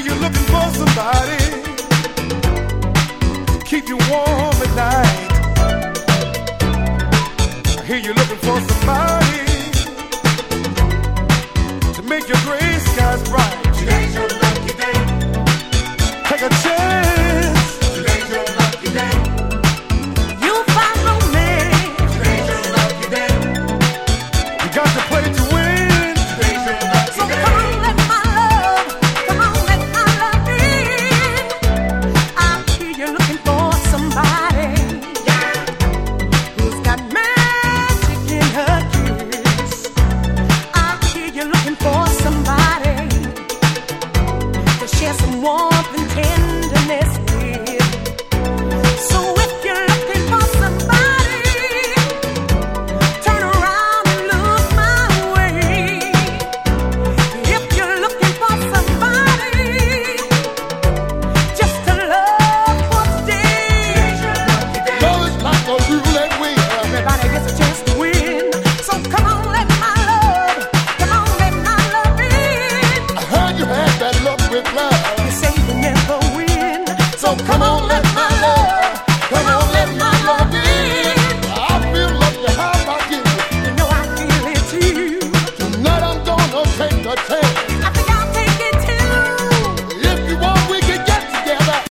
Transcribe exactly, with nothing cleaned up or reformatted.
you're looking for somebody to keep you warm at night. I hear you're looking for somebody to make your gray skies bright. Today's your lucky day. Take a chance. Today's your lucky day. You'll find romance. Today's your lucky day. You got to play to win. Today's your lucky So day. come on, let my love, come on, let my love in. I hear you're looking for somebody who's got magic in her kiss. I hear you're looking for somebody to share some warmth and tenderness.